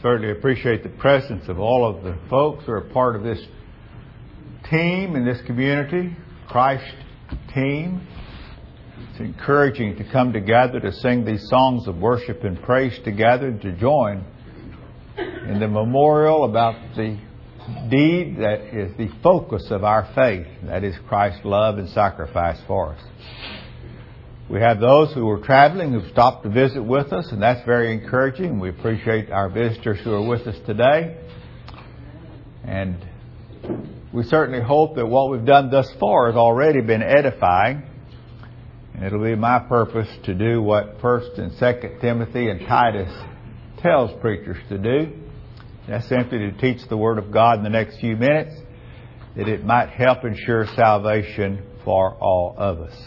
Certainly appreciate the presence of all of the folks who are part of this team in this community, Christ team. It's encouraging to come together to sing these songs of worship and praise together and to join in the memorial about the deed that is the focus of our faith, that is Christ's love and sacrifice for us. We have those who are traveling who've stopped to visit with us, and that's very encouraging. We appreciate our visitors who are with us today. And we certainly hope that what we've done thus far has already been edifying. And it'll be my purpose to do what 1st and 2nd Timothy and Titus tells preachers to do. That's simply to teach the Word of God in the next few minutes, that it might help ensure salvation for all of us.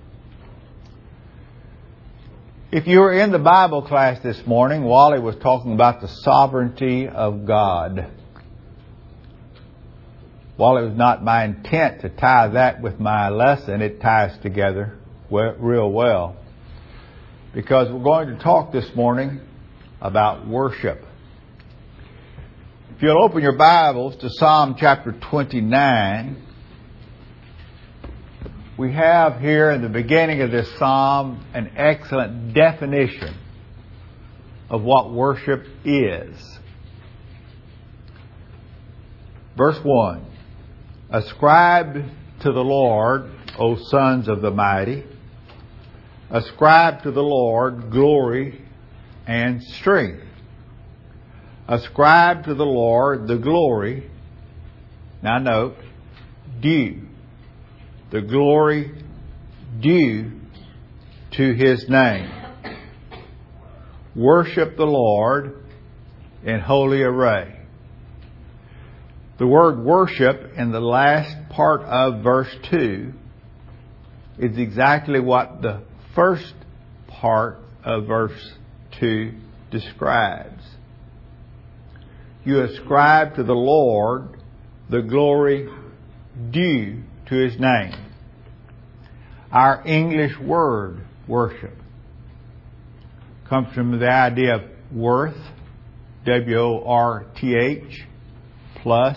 If you were in the Bible class this morning, Wally was talking about the sovereignty of God. While it was not my intent to tie that with my lesson, it ties together real well. Because we're going to talk this morning about worship. If you'll open your Bibles to Psalm chapter 29, we have here in the beginning of this psalm an excellent definition of what worship is. Verse 1, ascribe to the Lord, O sons of the mighty. Ascribe to the Lord glory and strength. Ascribe to the Lord the glory, now note, due. The glory due to His name. Worship the Lord in holy array. The word worship in the last part of verse 2 is exactly what the first part of verse 2 describes. You ascribe to the Lord the glory due to His name. Our English word, worship, comes from the idea of worth, W-O-R-T-H, plus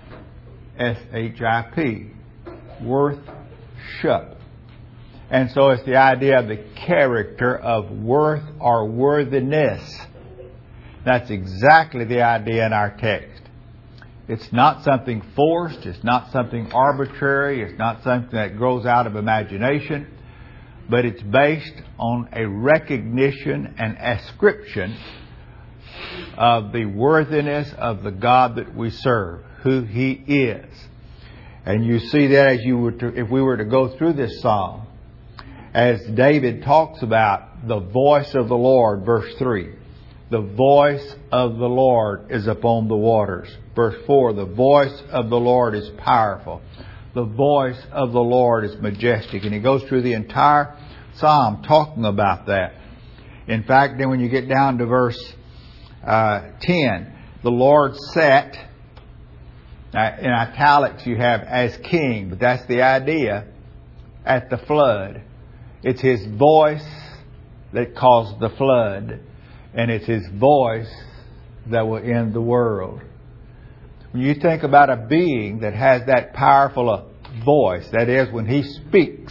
S-H-I-P, worth-ship. And so it's the idea of the character of worth or worthiness. That's exactly the idea in our text. It's not something forced. It's not something arbitrary. It's not something that grows out of imagination. But it's based on a recognition and ascription of the worthiness of the God that we serve, who He is. And you see that as if we were to go through this psalm, as David talks about the voice of the Lord, verse 3. The voice of the Lord is upon the waters. Verse 4, the voice of the Lord is powerful. The voice of the Lord is majestic. And he goes through the entire psalm talking about that. In fact, then when you get down to verse 10, the Lord sat, in italics you have as king, but that's the idea, at the flood. It's His voice that caused the flood. And it's His voice that will end the world. When you think about a being that has that powerful a voice, that is, when He speaks,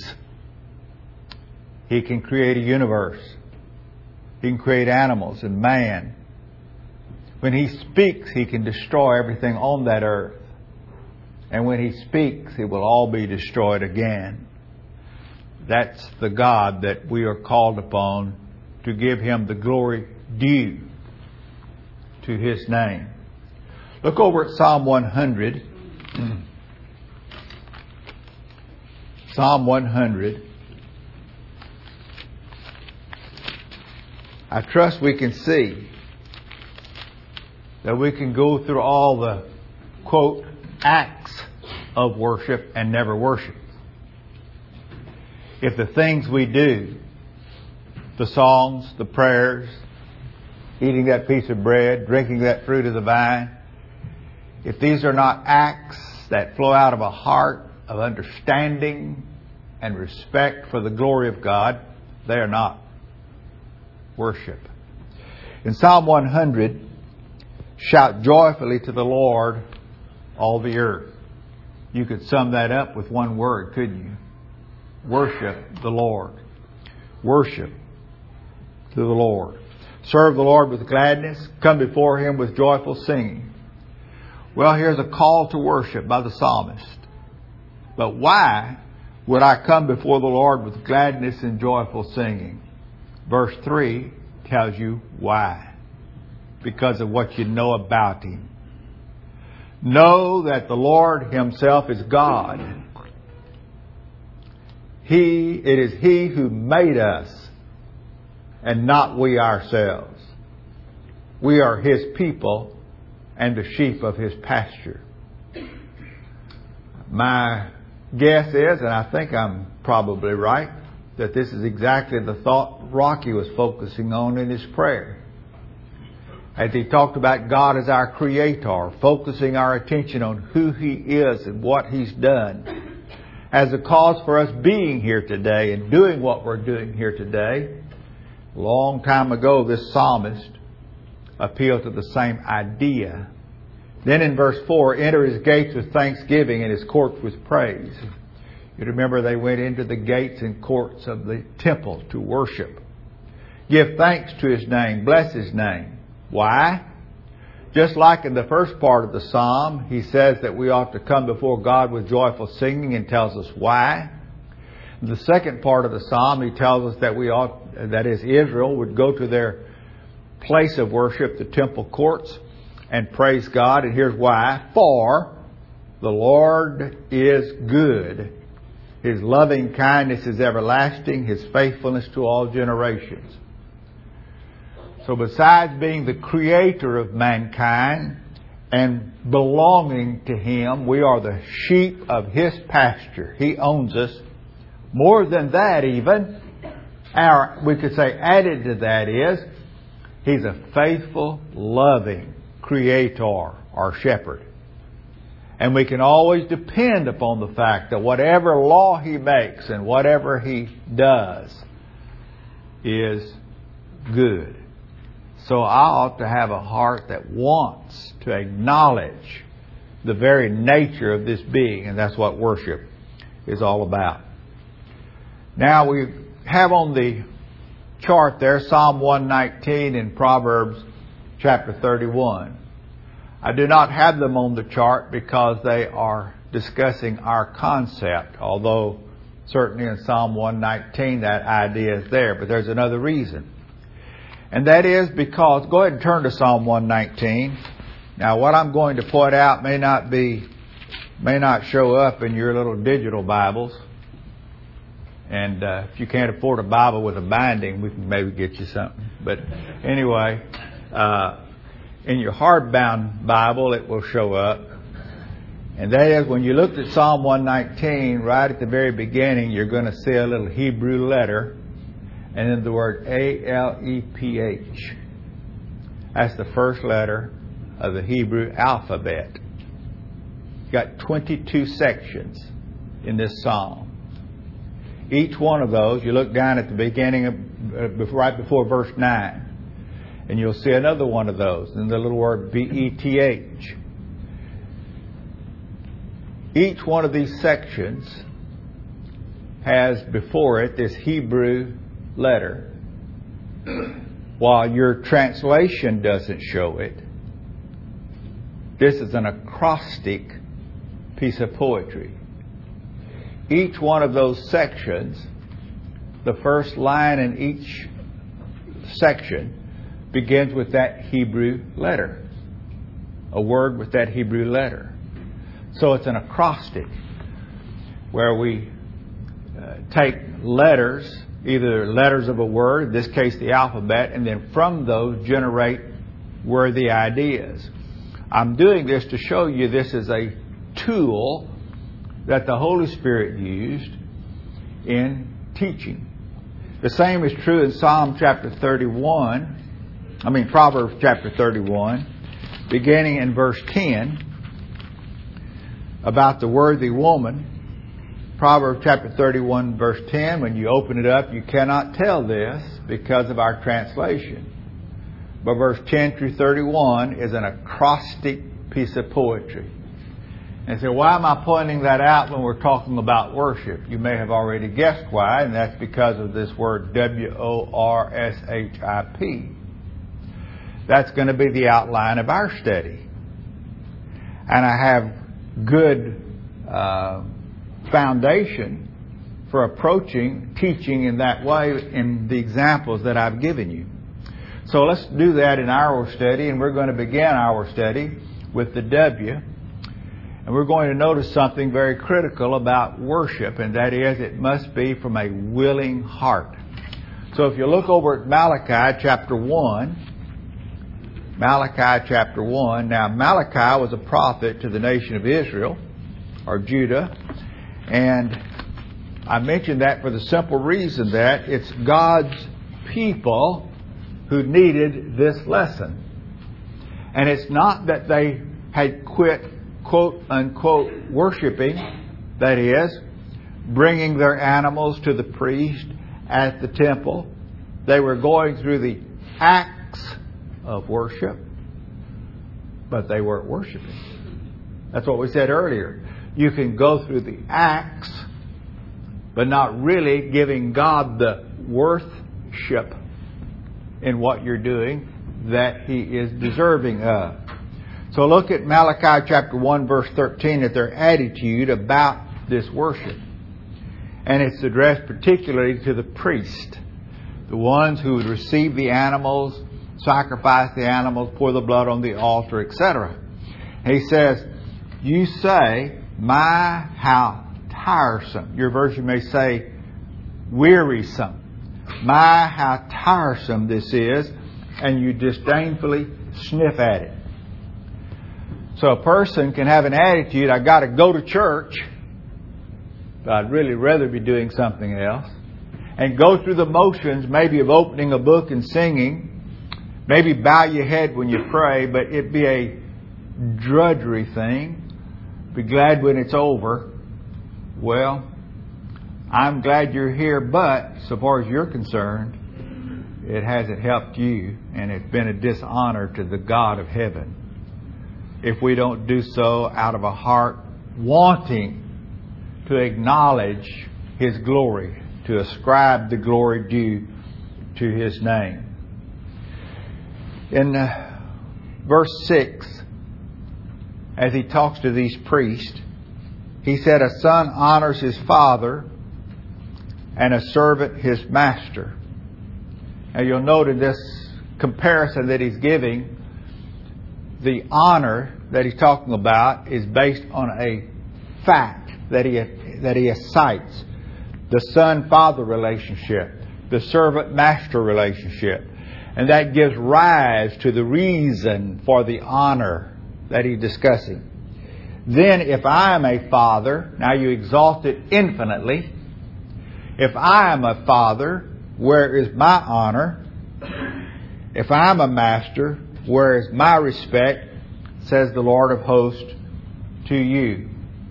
He can create a universe. He can create animals and man. When He speaks, He can destroy everything on that earth. And when He speaks, it will all be destroyed again. That's the God that we are called upon to give Him the glory due to His name. Look over at Psalm 100. Psalm 100. I trust we can see that we can go through all the, quote, acts of worship and never worship. If the things we do, the songs, the prayers, eating that piece of bread, drinking that fruit of the vine, if these are not acts that flow out of a heart of understanding and respect for the glory of God, they are not worship. In Psalm 100, Shout joyfully to the Lord, all the earth. You could sum that up with one word, couldn't you? Worship the Lord. Worship to the Lord. Serve the Lord with gladness. Come before Him with joyful singing. Well, here's a call to worship by the psalmist. But why would I come before the Lord with gladness and joyful singing? Verse 3 tells you why. Because of what you know about Him. Know that the Lord Himself is God. It is He who made us, and not we ourselves. We are His people and the sheep of His pasture. My guess is, and I think I'm probably right, that this is exactly the thought Rocky was focusing on in his prayer. As he talked about God as our Creator, focusing our attention on who He is and what He's done. As a cause for us being here today and doing what we're doing here today. A long time ago, this psalmist appealed to the same idea. Then in verse 4, enter His gates with thanksgiving and His courts with praise. You remember they went into the gates and courts of the temple to worship. Give thanks to His name. Bless His name. Why? Just like in the first part of the psalm, he says that we ought to come before God with joyful singing and tells us why. In the second part of the psalm, he tells us that we ought, that is, Israel would go to their place of worship, the temple courts, and praise God. And here's why. For the Lord is good. His loving kindness is everlasting. His faithfulness to all generations. So besides being the creator of mankind and belonging to Him, we are the sheep of His pasture. He owns us. More than that even, we could say added to that is, He's a faithful, loving creator, our shepherd. And we can always depend upon the fact that whatever law He makes and whatever He does is good. So I ought to have a heart that wants to acknowledge the very nature of this being, and that's what worship is all about. Now we have on the chart there Psalm 119 and Proverbs chapter 31. I do not have them on the chart because they are discussing our concept, although certainly in Psalm 119 that idea is there, but there's another reason. And that is because, go ahead and turn to Psalm 119. Now what I'm going to point out may not show up in your little digital Bibles. And if you can't afford a Bible with a binding, we can maybe get you something. But anyway, in your hardbound Bible it will show up. And that is, when you looked at Psalm 119, right at the very beginning, you're going to see a little Hebrew letter. And then the word Aleph. That's the first letter of the Hebrew alphabet. You've got 22 sections in this psalm. Each one of those, you look down at the beginning of, right before verse 9, and you'll see another one of those. And the little word Beth. Each one of these sections has before it this Hebrew letter. While your translation doesn't show it, this is an acrostic piece of poetry. Each one of those sections, the first line in each section begins with that Hebrew letter. A word with that Hebrew letter. So it's an acrostic where we take letters, either letters of a word, in this case the alphabet, and then from those generate worthy ideas. I'm doing this to show you this is a tool that the Holy Spirit used in teaching. The same is true in Proverbs chapter 31, beginning in verse 10, about the worthy woman. Proverbs chapter 31 verse 10, when you open it up, you cannot tell this because of our translation. But verse 10 through 31 is an acrostic piece of poetry. And so why am I pointing that out when we're talking about worship? You may have already guessed why, and that's because of this word worship. That's going to be the outline of our study. And I have good foundation for approaching teaching in that way in the examples that I've given you. So let's do that in our study, and we're going to begin our study with the W. And we're going to notice something very critical about worship, and that is it must be from a willing heart. So if you look over at Malachi chapter 1, Malachi chapter 1. Now, Malachi was a prophet to the nation of Israel, or Judah. And I mention that for the simple reason that it's God's people who needed this lesson. And it's not that they had quit, quote unquote, worshiping, that is, bringing their animals to the priest at the temple. They were going through the acts of worship, but they weren't worshiping. That's what we said earlier. You can go through the acts, but not really giving God the worship in what you're doing that He is deserving of. So look at Malachi chapter 1 verse 13 at their attitude about this worship. And it's addressed particularly to the priest, the ones who would receive the animals, sacrifice the animals, pour the blood on the altar, etc. He says, you say, my, how tiresome. Your version may say, wearisome. My, how tiresome this is, and you disdainfully sniff at it. So a person can have an attitude, I got to go to church, but I'd really rather be doing something else. And go through the motions, maybe of opening a book and singing, maybe bow your head when you pray, but it'd be a drudgery thing. Be glad when it's over. Well, I'm glad you're here, but so far as you're concerned, it hasn't helped you, and it's been a dishonor to the God of heaven. If we don't do so out of a heart wanting to acknowledge His glory, to ascribe the glory due to His name. In verse 6, as he talks to these priests, he said, a son honors his father and a servant his master. Now you'll note in this comparison that he's giving, the honor that he's talking about is based on a fact that he cites. The son-father relationship, the servant-master relationship. And that gives rise to the reason for the honor that he's discussing. Then if I am a father, now you exalt it infinitely. If I am a father, where is my honor? If I am a master, where is my respect? Says the Lord of hosts to you.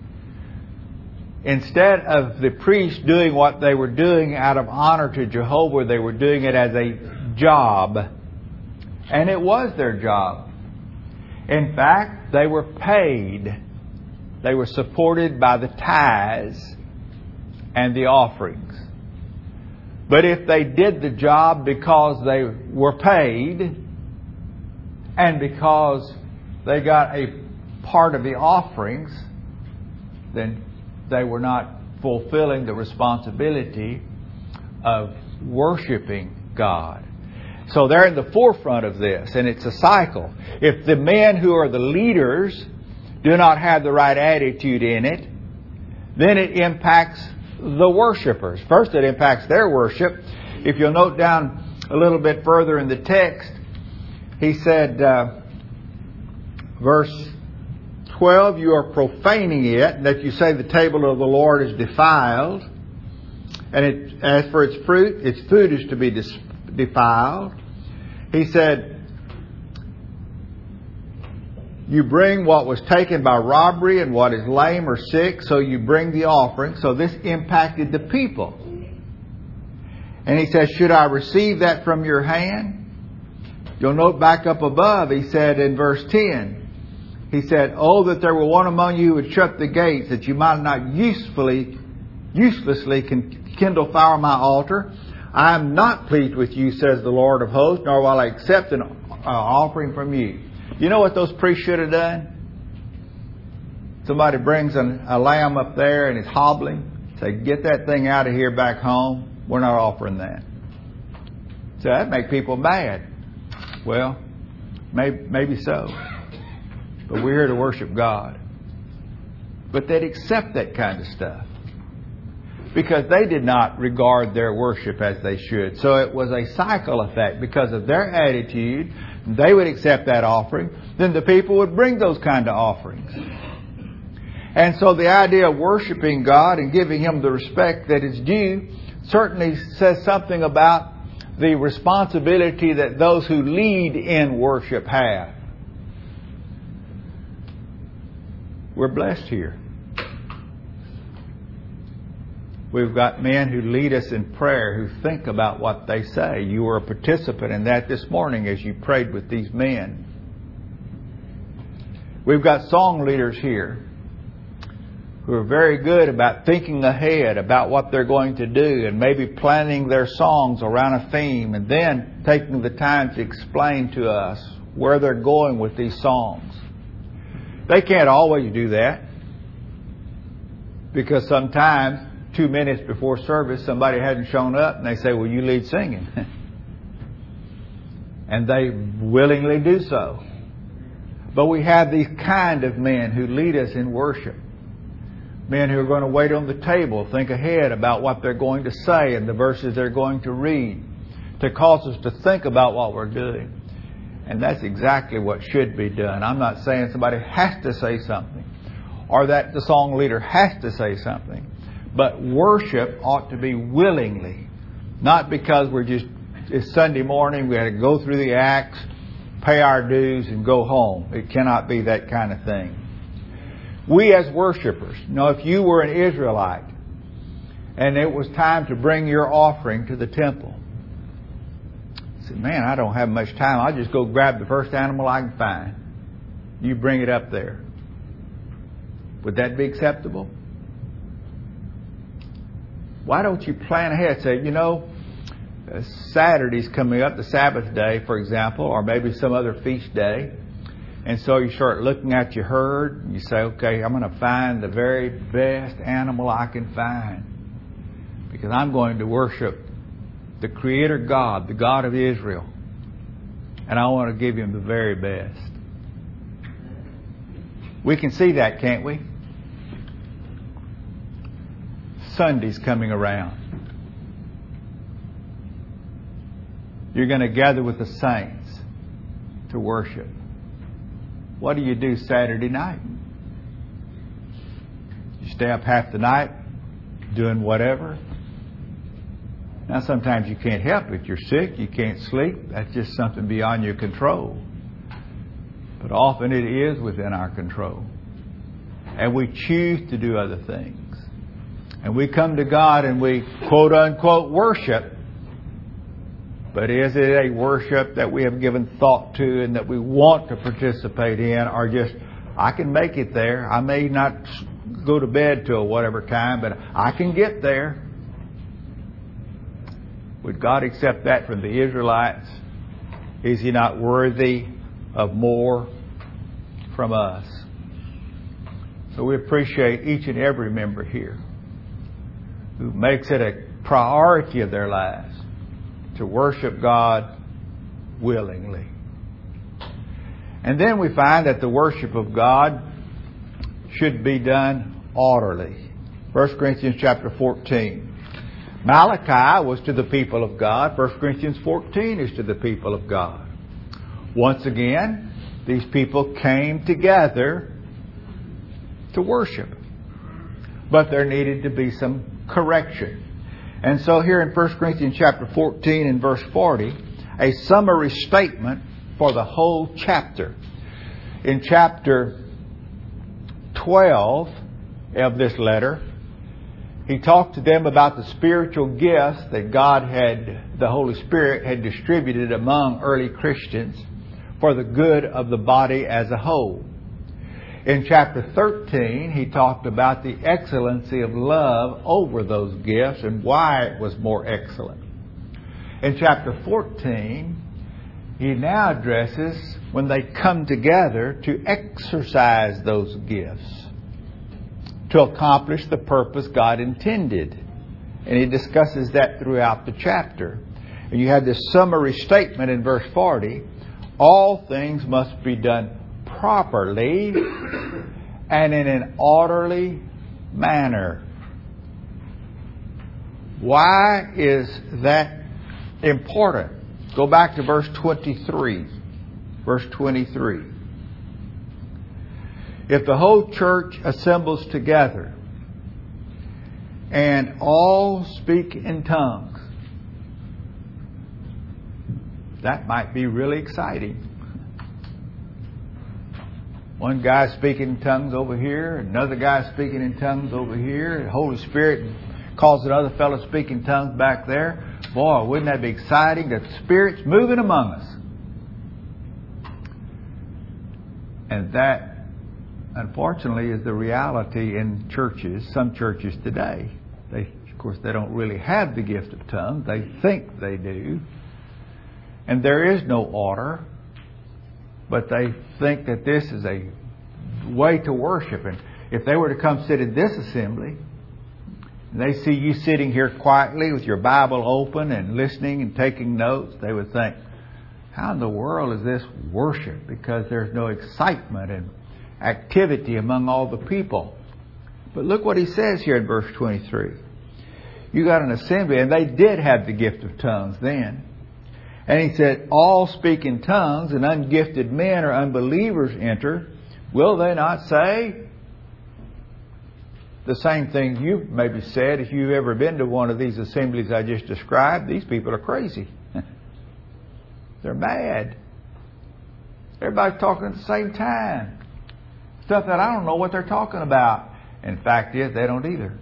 Instead of the priests doing what they were doing out of honor to Jehovah, they were doing it as a job. And it was their job. In fact, they were paid. They were supported by the tithes and the offerings. But if they did the job because they were paid and because they got a part of the offerings, then they were not fulfilling the responsibility of worshiping God. So they're in the forefront of this, and it's a cycle. If the men who are the leaders do not have the right attitude in it, then it impacts the worshipers. First, it impacts their worship. If you'll note down a little bit further in the text, he said, verse 12, you are profaning it, that you say the table of the Lord is defiled. And as for its fruit, its food is to be defiled. He said, you bring what was taken by robbery and what is lame or sick, so you bring the offering. So this impacted the people. And he says, should I receive that from your hand? You'll note back up above, he said in verse 10, he said, "Oh, that there were one among you who would shut the gates, that you might not uselessly kindle fire on my altar. I am not pleased with you, says the Lord of hosts, nor will I accept an offering from you." You know what those priests should have done? Somebody brings a lamb up there and it's hobbling. Say, "Get that thing out of here back home. We're not offering that." So that'd make people mad. Well, maybe so. But we're here to worship God. But they'd accept that kind of stuff, because they did not regard their worship as they should. So it was a cycle effect. Because of their attitude, they would accept that offering. Then the people would bring those kind of offerings. And so the idea of worshiping God and giving Him the respect that is due certainly says something about the responsibility that those who lead in worship have. We're blessed here. We've got men who lead us in prayer, who think about what they say. You were a participant in that this morning as you prayed with these men. We've got song leaders here who are very good about thinking ahead about what they're going to do, and maybe planning their songs around a theme, and then taking the time to explain to us where they're going with these songs. They can't always do that, because sometimes 2 minutes before service somebody hasn't shown up and they say, "Well, you lead singing." And they willingly do so. But we have these kind of men who lead us in worship. Men who are going to wait on the table, think ahead about what they're going to say and the verses they're going to read, to cause us to think about what we're doing. And that's exactly what should be done. I'm not saying somebody has to say something, or that the song leader has to say something. But worship ought to be willingly, not because it's Sunday morning, we had to go through the acts, pay our dues, and go home. It cannot be that kind of thing. We as worshipers, if you were an Israelite and it was time to bring your offering to the temple, you said, "Man, I don't have much time. I'll just go grab the first animal I can find. You bring it up there." Would that be acceptable? Why don't you plan ahead? Say, Saturday's coming up, the Sabbath day, for example, or maybe some other feast day. And so you start looking at your herd, and you say, "Okay, I'm going to find the very best animal I can find, because I'm going to worship the Creator God, the God of Israel. And I want to give Him the very best." We can see that, can't we? Sunday's coming around. You're going to gather with the saints to worship. What do you do Saturday night? You stay up half the night doing whatever. Now, sometimes you can't help it. You're sick, you can't sleep. That's just something beyond your control. But often it is within our control. And we choose to do other things. And we come to God and we quote unquote worship. But is it a worship that we have given thought to and that we want to participate in, or just, I can make it there. I may not go to bed till whatever time, but I can get there. Would God accept that from the Israelites? Is He not worthy of more from us? So we appreciate each and every member here who makes it a priority of their lives to worship God willingly. And then we find that the worship of God should be done orderly. 1 Corinthians chapter 14. Malachi was to the people of God. 1 Corinthians 14 is to the people of God. Once again, these people came together to worship. But there needed to be some correction. And so here in 1 Corinthians chapter 14 and verse 40, a summary statement for the whole chapter. In chapter 12 of this letter, He talked to them about the spiritual gifts that the Holy Spirit had distributed among early Christians for the good of the body as a whole. In chapter 13, he talked about the excellency of love over those gifts and why it was more excellent. In chapter 14, he now addresses when they come together to exercise those gifts to accomplish the purpose God intended. And he discusses that throughout the chapter. And you have this summary statement in verse 40. All things must be done properly and in an orderly manner. Why is that important? Go back to verse 23. Verse 23. If the whole church assembles together and all speak in tongues, that might be really exciting. One guy speaking in tongues over here, another guy speaking in tongues over here, the Holy Spirit calls another fellow speaking tongues back there. Boy, wouldn't that be exciting? The Spirit's moving among us. And that, unfortunately, is the reality in churches, some churches today. Of course, they don't really have the gift of tongues. They think they do. And there is no order. But they think that this is a way to worship. And if they were to come sit in this assembly, and they see you sitting here quietly with your Bible open and listening and taking notes, they would think, how in the world is this worship? Because there's no excitement and activity among all the people. But look what he says here in verse 23. You got an assembly, and they did have the gift of tongues then. And he said, all speak in tongues, and ungifted men or unbelievers enter. Will they not say the same thing you've maybe said if you've ever been to one of these assemblies I just described? These people are crazy. They're mad. Everybody's talking at the same time. Stuff that I don't know what they're talking about. And the fact is, they don't either.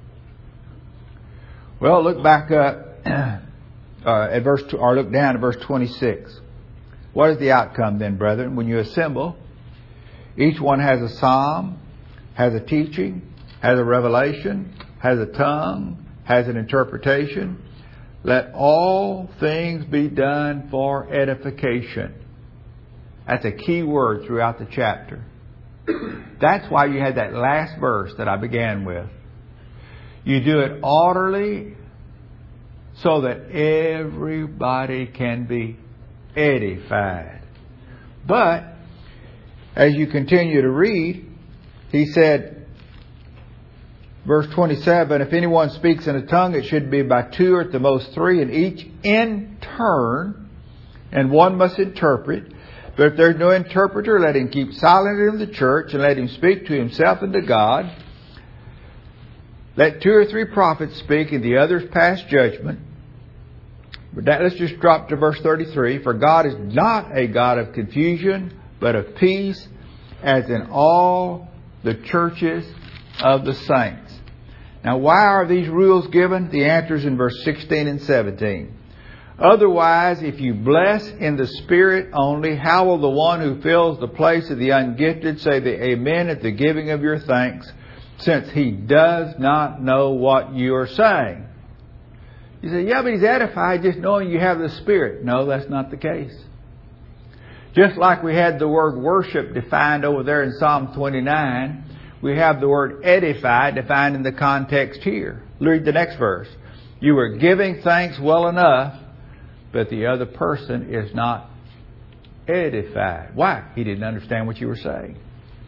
Well, look back at verse 2, or look down at verse 26. What is the outcome then, brethren? When you assemble, each one has a psalm, has a teaching, has a revelation, has a tongue, has an interpretation. Let all things be done for edification. That's a key word throughout the chapter. That's why you had that last verse that I began with. You do it orderly so that everybody can be edified. But as you continue to read, he said, verse 27, if anyone speaks in a tongue, it should be by two or at the most three, and each in turn, and one must interpret. But if there's no interpreter, let him keep silent in the church, and let him speak to himself and to God. Let two or three prophets speak, and the others pass judgment. But let's just drop to verse 33. For God is not a God of confusion, but of peace, as in all the churches of the saints. Now, why are these rules given? The answer is in verse 16 and 17. Otherwise, if you bless in the Spirit only, how will the one who fills the place of the ungifted say the amen at the giving of your thanks, since he does not know what you are saying? You say, yeah, but he's edified just knowing you have the Spirit. No, that's not the case. Just like we had the word worship defined over there in Psalm 29, we have the word edify defined in the context here. Read the next verse. You were giving thanks well enough, but the other person is not edified. Why? He didn't understand what you were saying.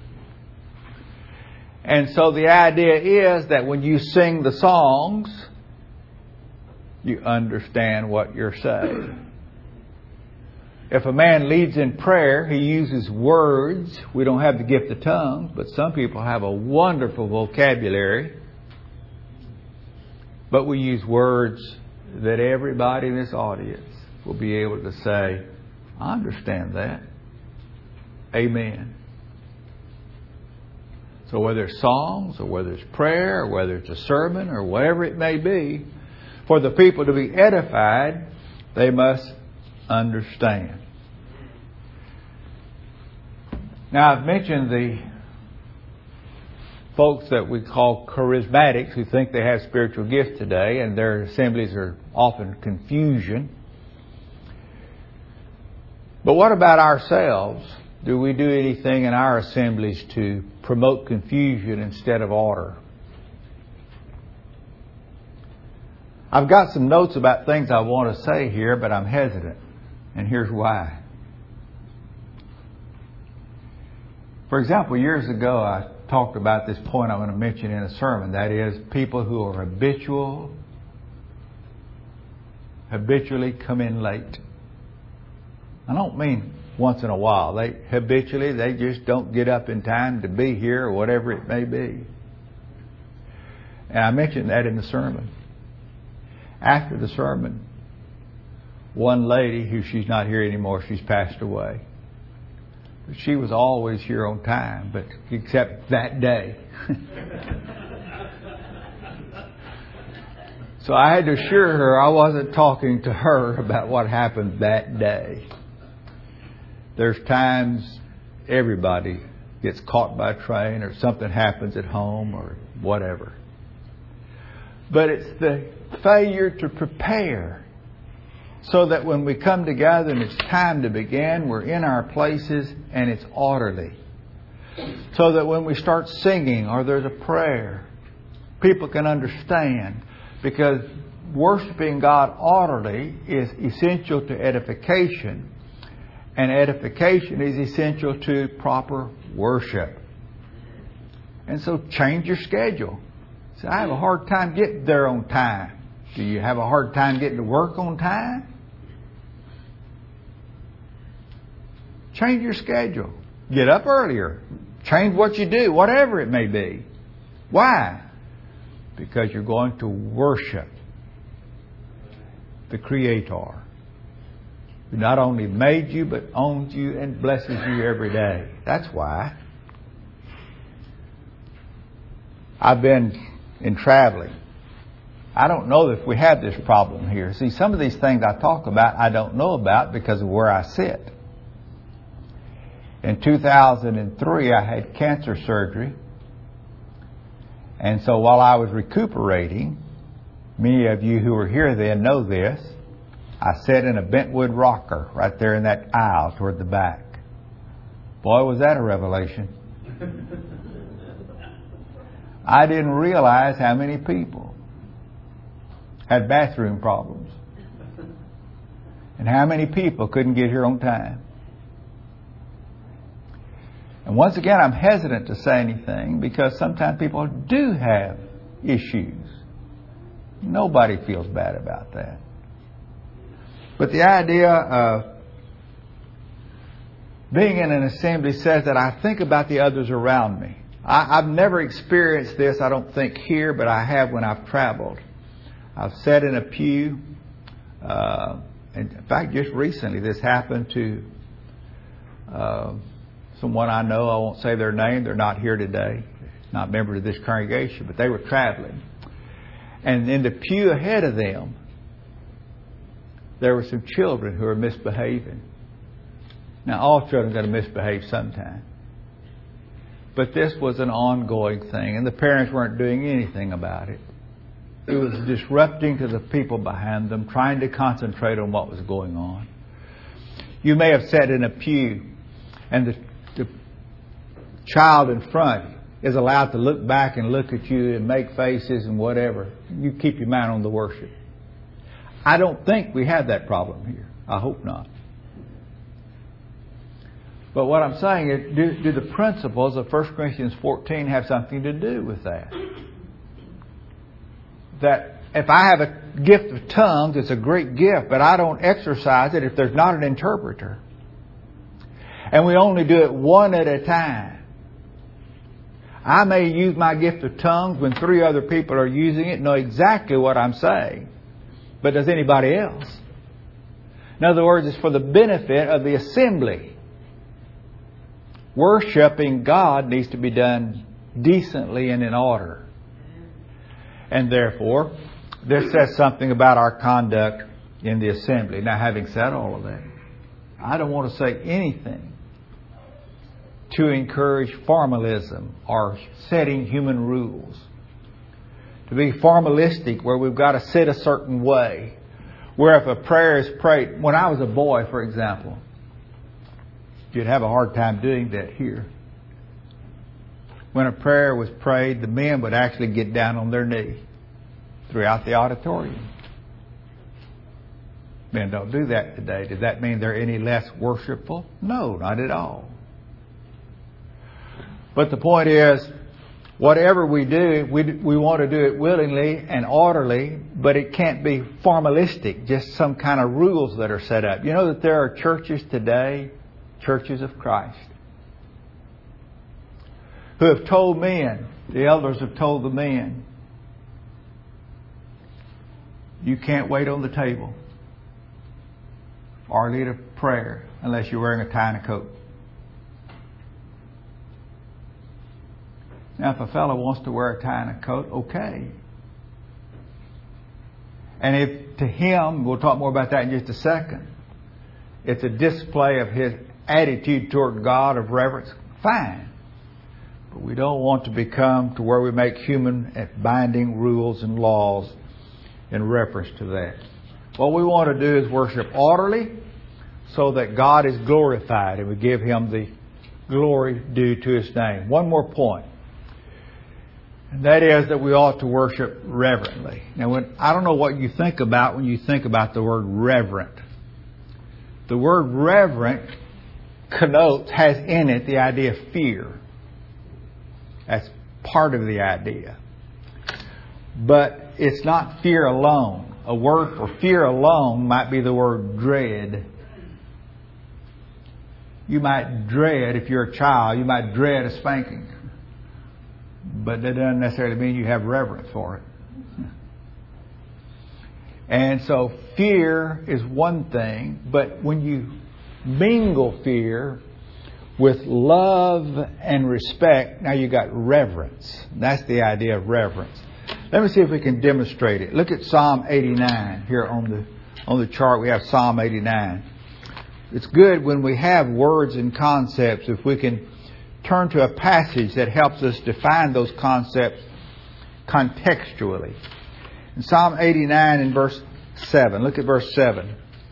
And so the idea is that when you sing the songs, you understand what you're saying. If a man leads in prayer, he uses words. We don't have the gift of tongues, but some people have a wonderful vocabulary. But we use words that everybody in this audience will be able to say, I understand that. Amen. So whether it's songs or whether it's prayer or whether it's a sermon or whatever it may be, for the people to be edified, they must understand. Now, I've mentioned the folks that we call charismatics who think they have spiritual gifts today, and their assemblies are often confusion. But what about ourselves? Do we do anything in our assemblies to promote confusion instead of order? I've got some notes about things I want to say here, but I'm hesitant. And here's why. For example, years ago I talked about this point I'm going to mention in a sermon. That is, people who are habitually come in late. I don't mean once in a while. They just don't get up in time to be here or whatever it may be. And I mentioned that in the sermon. After the sermon, one lady, who she's not here anymore, she's passed away. But she was always here on time, but except that day. So I had to assure her I wasn't talking to her about what happened that day. There's times everybody gets caught by a train or something happens at home or whatever. But it's the failure to prepare so that when we come together and it's time to begin, we're in our places and it's orderly. So that when we start singing or there's a prayer, people can understand. Because worshiping God orderly is essential to edification. And edification is essential to proper worship. And so change your schedule. Say, I have a hard time getting there on time. Do you have a hard time getting to work on time? Change your schedule. Get up earlier. Change what you do, whatever it may be. Why? Because you're going to worship the Creator, who not only made you, but owns you and blesses you every day. That's why. I've been in traveling. I don't know if we have this problem here. See, some of these things I talk about, I don't know about because of where I sit. In 2003, I had cancer surgery. And so while I was recuperating, many of you who were here then know this, I sat in a bentwood rocker right there in that aisle toward the back. Boy, was that a revelation. I didn't realize how many people had bathroom problems and how many people couldn't get here on time. And once again, I'm hesitant to say anything because sometimes people do have issues. Nobody feels bad about that. But the idea of being in an assembly says that I think about the others around me. I've never experienced this, I don't think, here, but I have when I've traveled. I've sat in a pew. And in fact, just recently, this happened to someone I know. I won't say their name. They're not here today. Not members of this congregation, but they were traveling. And in the pew ahead of them, there were some children who were misbehaving. Now, all children are going to misbehave sometime. But this was an ongoing thing, and the parents weren't doing anything about it. It was disrupting to the people behind them, trying to concentrate on what was going on. You may have sat in a pew, and the child in front is allowed to look back and look at you and make faces and whatever. You keep your mind on the worship. I don't think we have that problem here. I hope not. But what I'm saying is, do the principles of 1 Corinthians 14 have something to do with that? That if I have a gift of tongues, it's a great gift, but I don't exercise it if there's not an interpreter. And we only do it one at a time. I may use my gift of tongues when 3 other people are using it, know exactly what I'm saying. But does anybody else? In other words, it's for the benefit of the assembly. Worshipping God needs to be done decently and in order. And therefore, this says something about our conduct in the assembly. Now, having said all of that, I don't want to say anything to encourage formalism or setting human rules. To be formalistic where we've got to sit a certain way. Where if a prayer is prayed, when I was a boy, for example, you'd have a hard time doing that here. When a prayer was prayed, the men would actually get down on their knee throughout the auditorium. Men don't do that today. Does that mean they're any less worshipful? No, not at all. But the point is, whatever we do, we want to do it willingly and orderly, but it can't be formalistic, just some kind of rules that are set up. You know that there are churches today, churches of Christ, who have told men, the elders have told the men, you can't wait on the table or lead a prayer unless you're wearing a tie and a coat. Now, if a fellow wants to wear a tie and a coat, okay. And if to him, we'll talk more about that in just a second, it's a display of his attitude toward God of reverence, fine. But we don't want to become to where we make human binding rules and laws in reference to that. What we want to do is worship orderly so that God is glorified and we give Him the glory due to His name. One more point. And that is that we ought to worship reverently. Now, I don't know what you think about when you think about the word reverent. The word reverent has in it the idea of fear. That's part of the idea. But it's not fear alone. A word for fear alone might be the word dread. You might dread, if you're a child, you might dread a spanking. But that doesn't necessarily mean you have reverence for it. And so fear is one thing, but when you mingle fear with love and respect, now you got reverence. That's the idea of reverence. Let me see if we can demonstrate it. Look at Psalm 89 here on the chart. We have Psalm 89. It's good when we have words and concepts if we can turn to a passage that helps us define those concepts contextually. In Psalm 89 in verse 7, look at verse 7.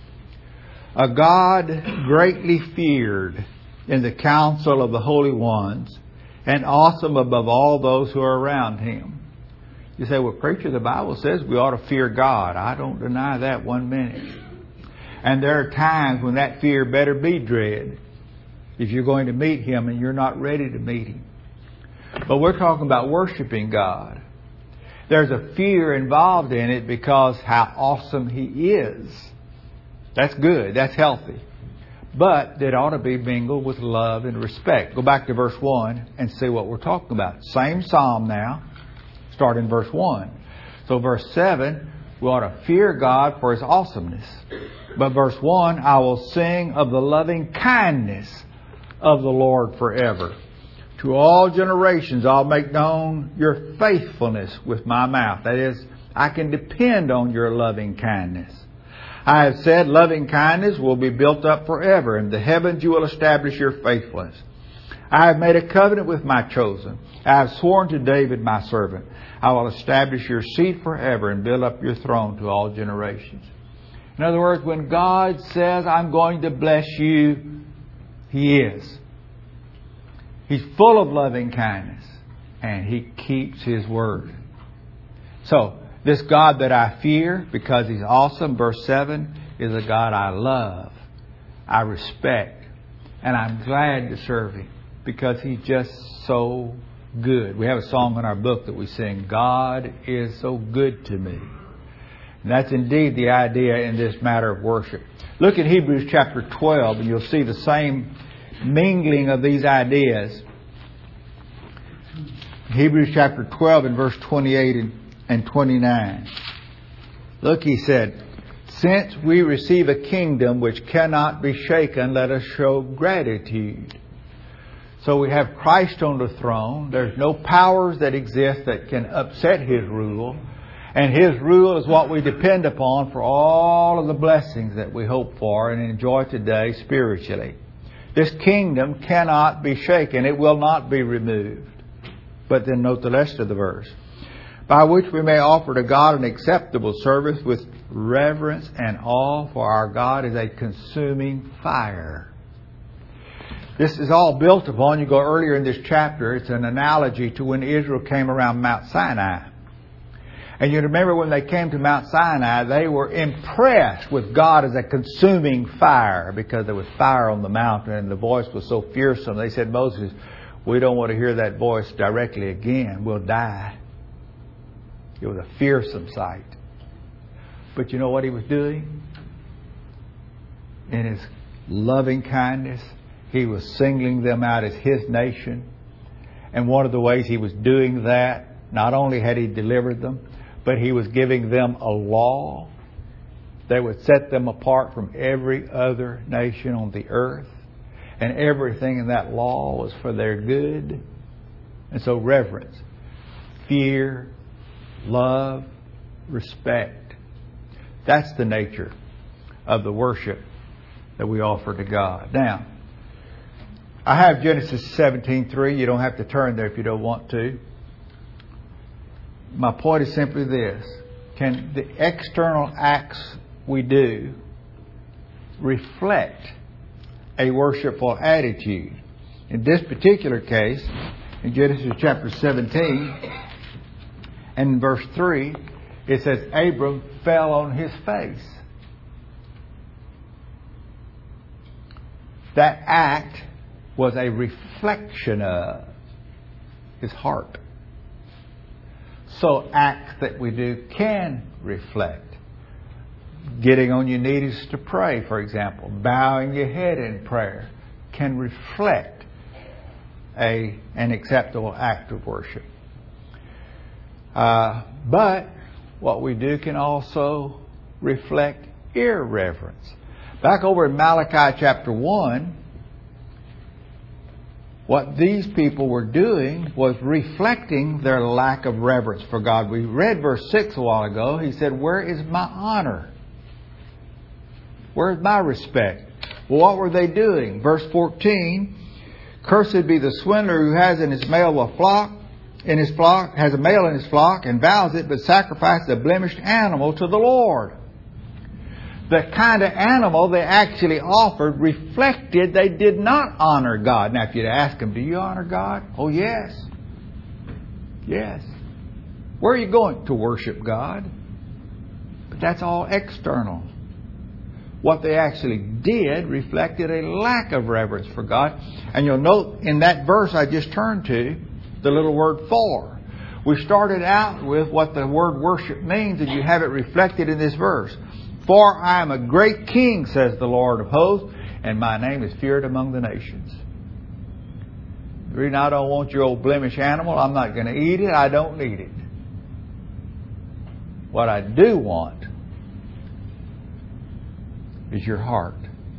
A God greatly feared in the council of the holy ones and awesome above all those who are around Him. You say, well, preacher, the Bible says we ought to fear God. I don't deny that one minute. And there are times when that fear better be dread if you're going to meet Him and you're not ready to meet Him. But we're talking about worshiping God. There's a fear involved in it because how awesome He is. That's good. That's healthy. But it ought to be mingled with love and respect. Go back to verse 1 and see what we're talking about. Same psalm now. Start in verse 1. So verse 7, we ought to fear God for His awesomeness. But verse 1, I will sing of the loving kindness of the Lord forever. To all generations I'll make known your faithfulness with my mouth. That is, I can depend on your loving kindness. I have said loving kindness will be built up forever. In the heavens you will establish your faithfulness. I have made a covenant with my chosen. I have sworn to David my servant. I will establish your seed forever and build up your throne to all generations. In other words, when God says, I'm going to bless you, He is. He's full of loving kindness. And He keeps His word. So, this God that I fear because He's awesome, verse 7, is a God I love, I respect, and I'm glad to serve Him because He's just so good. We have a song in our book that we sing, God is so good to me. And that's indeed the idea in this matter of worship. Look at Hebrews chapter 12 and you'll see the same mingling of these ideas. Hebrews chapter 12 and verse 28 and 29. Look, he said, since we receive a kingdom which cannot be shaken, let us show gratitude. So we have Christ on the throne. There's no powers that exist that can upset His rule. And His rule is what we depend upon for all of the blessings that we hope for and enjoy today spiritually. This kingdom cannot be shaken. It will not be removed. But then note the rest of the verse. By which we may offer to God an acceptable service with reverence and awe, for our God is a consuming fire. This is all built upon, you go earlier in this chapter, it's an analogy to when Israel came around Mount Sinai. And you remember when they came to Mount Sinai, they were impressed with God as a consuming fire because there was fire on the mountain and the voice was so fearsome. They said, Moses, we don't want to hear that voice directly again. We'll die. It was a fearsome sight. But you know what He was doing? In His loving kindness, He was singling them out as His nation. And one of the ways He was doing that, not only had He delivered them, but He was giving them a law that would set them apart from every other nation on the earth. And everything in that law was for their good. And so reverence, fear, love, respect. That's the nature of the worship that we offer to God. Now, I have Genesis 17:3. You don't have to turn there if you don't want to. My point is simply this. Can the external acts we do reflect a worshipful attitude? In this particular case, in Genesis chapter 17 and in verse 3, it says Abram fell on his face. That act was a reflection of his heart. So acts that we do can reflect. Getting on your knees to pray, for example, bowing your head in prayer, can reflect an acceptable act of worship. But what we do can also reflect irreverence. Back over in Malachi chapter 1, what these people were doing was reflecting their lack of reverence for God. We read verse 6 a while ago. He said, where is my honor? Where is my respect? Well, what were they doing? Verse 14, cursed be the swindler who has in his male a flock, has a male in his flock and vows it, but sacrifices a blemished animal to the Lord. The kind of animal they actually offered reflected they did not honor God. Now, if you'd ask them, do you honor God? Oh, yes. Yes. Where are you going? To worship God. But that's all external. What they actually did reflected a lack of reverence for God. And you'll note in that verse I just turned to, the little word for. We started out with what the word worship means, and you have it reflected in this verse. For I am a great king, says the Lord of hosts, and my name is feared among the nations. The reason I don't want your old blemish animal, I'm not going to eat it, I don't need it. What I do want is your heart.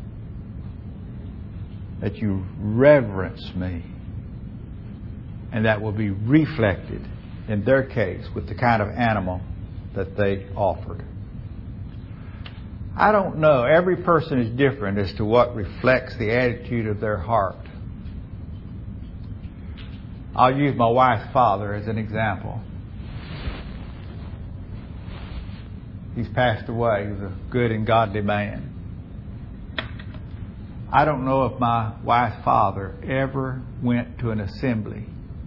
That you reverence me. And that will be reflected in their case with the kind of animal that they offered. I don't know. Every person is different as to what reflects the attitude of their heart. I'll use my wife's father as an example. He's passed away. He was a good and godly man. I don't know if my wife's father ever went to an assembly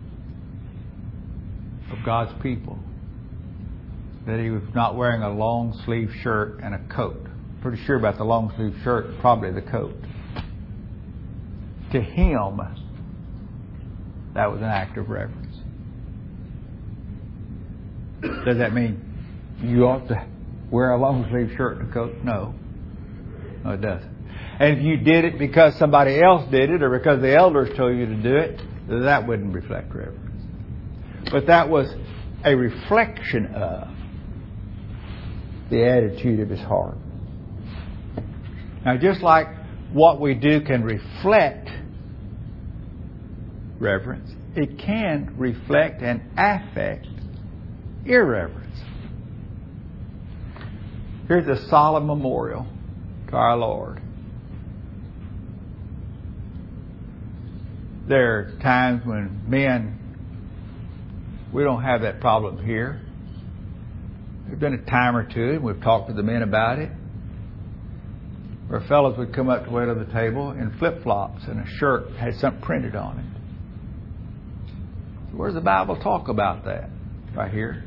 of God's people that he was not wearing a long sleeve shirt and a coat. Pretty sure about the long sleeve shirt, probably the coat. To him, that was an act of reverence. Does that mean you ought to wear a long sleeve shirt and a coat? No. No, it doesn't. And if you did it because somebody else did it or because the elders told you to do it, that wouldn't reflect reverence. But that was a reflection of the attitude of his heart. Now, just like what we do can reflect reverence. It can reflect and affect irreverence. Here's a solemn memorial to our Lord. There are times when men, we don't have that problem here. There's been a time or two, and we've talked to the men about it, where fellows would come up to wait on the table in flip-flops and a shirt that had something printed on it. So where does the Bible talk about that? Right here.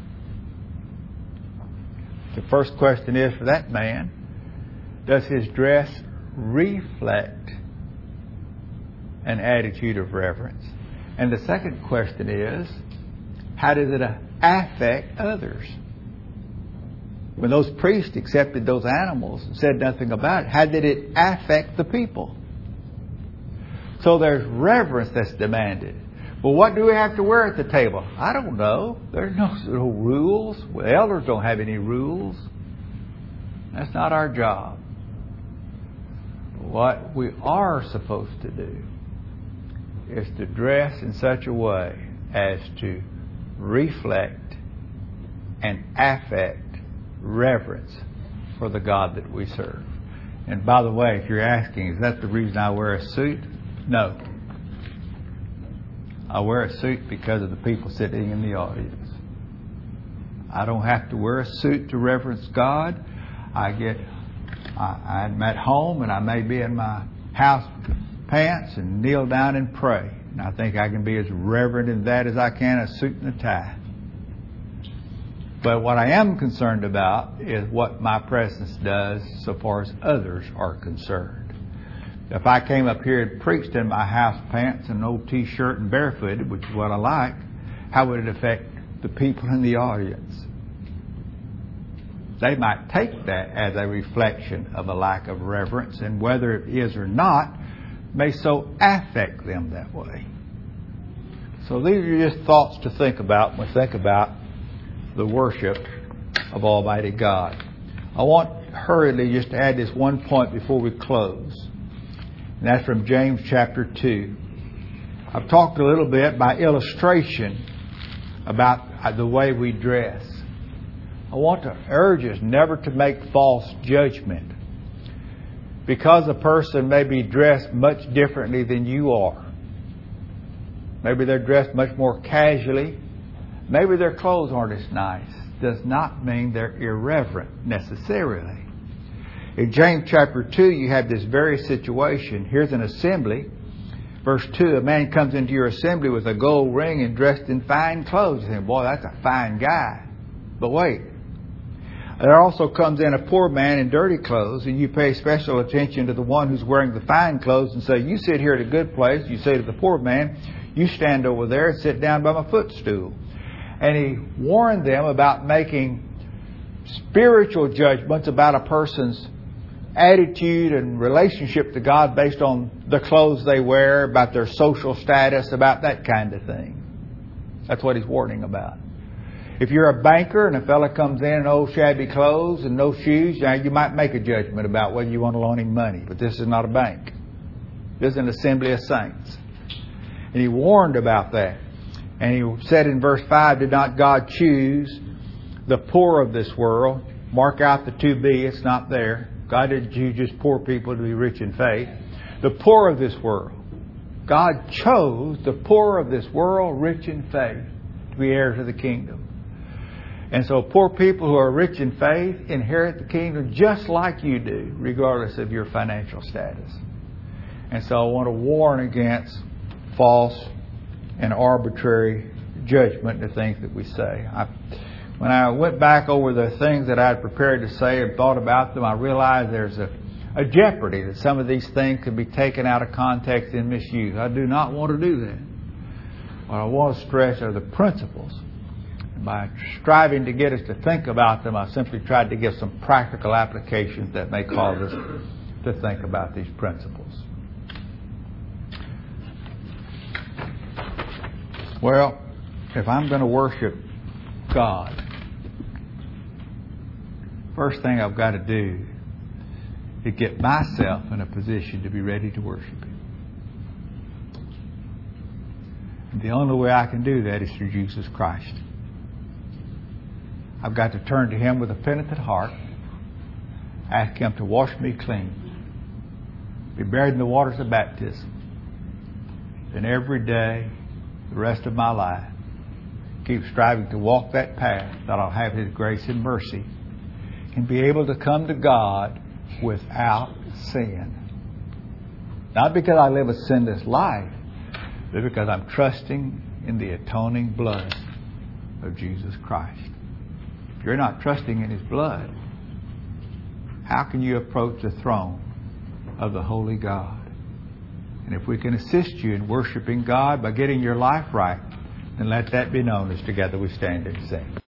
The first question is for that man, does his dress reflect an attitude of reverence? And the second question is, how does it affect others? When those priests accepted those animals and said nothing about it, how did it affect the people? So there's reverence that's demanded. Well, what do we have to wear at the table? I don't know. There's no rules. Well, elders don't have any rules. That's not our job. What we are supposed to do is to dress in such a way as to reflect and affect reverence for the God that we serve. And by the way, if you're asking, is that the reason I wear a suit? No. I wear a suit because of the people sitting in the audience. I don't have to wear a suit to reverence God. I'm at home and I may be in my house pants and kneel down and pray. And I think I can be as reverent in that as I can a suit and a tie. But what I am concerned about is what my presence does so far as others are concerned. If I came up here and preached in my house pants and an old t-shirt and barefooted, which is what I like, how would it affect the people in the audience? They might take that as a reflection of a lack of reverence, and whether it is or not, may so affect them that way. So these are just thoughts to think about when we think about the worship of Almighty God. I want hurriedly just to add this one point before we close. And that's from James chapter 2. I've talked a little bit by illustration about the way we dress. I want to urge us never to make false judgment. Because a person may be dressed much differently than you are. Maybe they're dressed much more casually. Maybe their clothes aren't as nice. Does not mean they're irreverent necessarily. In James chapter 2, you have this very situation. Here's an assembly. Verse 2, a man comes into your assembly with a gold ring and dressed in fine clothes. You think, boy, that's a fine guy. But wait. There also comes in a poor man in dirty clothes, and you pay special attention to the one who's wearing the fine clothes and say, you sit here at a good place. You say to the poor man, you stand over there and sit down by my footstool. And he warned them about making spiritual judgments about a person's attitude and relationship to God based on the clothes they wear, about their social status, about that kind of thing. That's what he's warning about. If you're a banker and a fella comes in old shabby clothes and no shoes, you might make a judgment about whether you want to loan him money. But this is not a bank. This is an assembly of saints. And he warned about that. And he said in verse 5, did not God choose the poor of this world? Mark out the 2B, it's not there. God didn't choose just poor people to be rich in faith. The poor of this world. God chose the poor of this world, rich in faith, to be heirs of the kingdom. And so poor people who are rich in faith inherit the kingdom just like you do, regardless of your financial status. And so I want to warn against false and arbitrary judgment in the things that we say. When I went back over the things that I had prepared to say and thought about them, I realized there's a jeopardy that some of these things could be taken out of context and misused. I do not want to do that. What I want to stress are the principles. And by striving to get us to think about them, I simply tried to give some practical applications that may cause us to think about these principles. Well, if I'm going to worship God, first thing I've got to do is get myself in a position to be ready to worship Him. The only way I can do that is through Jesus Christ. I've got to turn to Him with a penitent heart, ask Him to wash me clean, be buried in the waters of baptism. Then every day, the rest of my life, keep striving to walk that path that I'll have His grace and mercy and be able to come to God without sin. Not because I live a sinless life, but because I'm trusting in the atoning blood of Jesus Christ. If you're not trusting in His blood, how can you approach the throne of the Holy God? And if we can assist you in worshiping God by getting your life right, then let that be known as together we stand and sing.